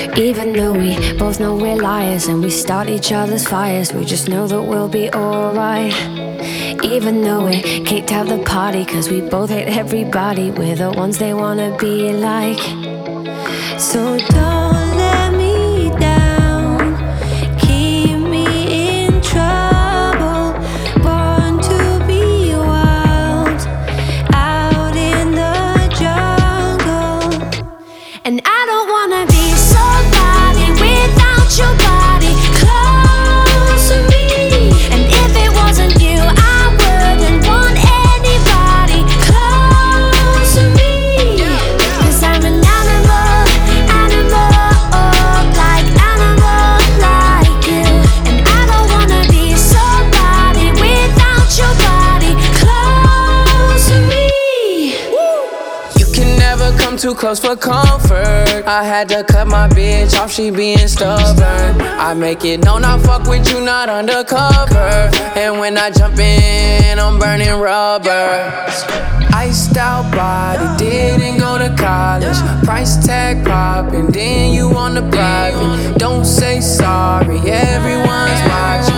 Even though we both know we're liars and we start each other's fires, we just know that we'll be alright. Even though we kicked out the party cause we both hate everybody, we're the ones they wanna be like. So don't let me down, keep me in trouble. Born to be wild, out in the jungle. And I don't wanna be somebody without your body close to me. And if it wasn't you, I wouldn't want anybody close to me. Cause I'm an animal, like you. And I don't wanna be somebody without your body close to me. You can never come too close for comfort. I had to cut my bitch off, she being stubborn. I make it known I fuck with you, not undercover. And when I jump in, I'm burning rubber. Iced out body, didn't go to college. Price tag popping, then you on the private. Don't say sorry, everyone's watching.